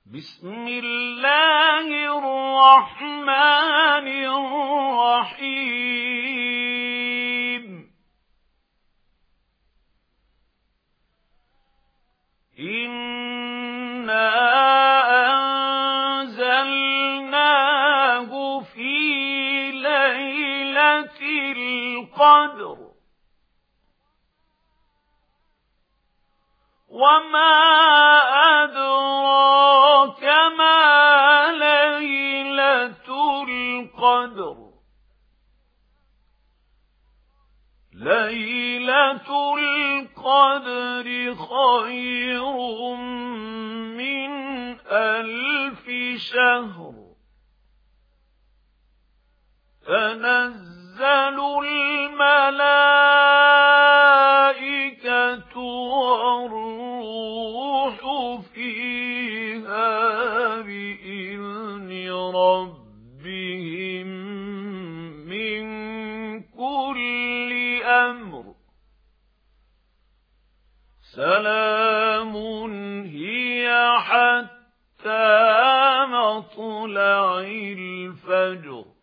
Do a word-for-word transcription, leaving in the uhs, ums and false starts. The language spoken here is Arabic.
بسم الله الرحمن الرحيم إنا أنزلناه في ليلة القدر وما أدراك ما ليلة القدر ليلة القدر خير من ألف شهر تنزل الملائكة والروح فيها بإذن ربهم من كل أمر سلام هي حتى مطلع الفجر.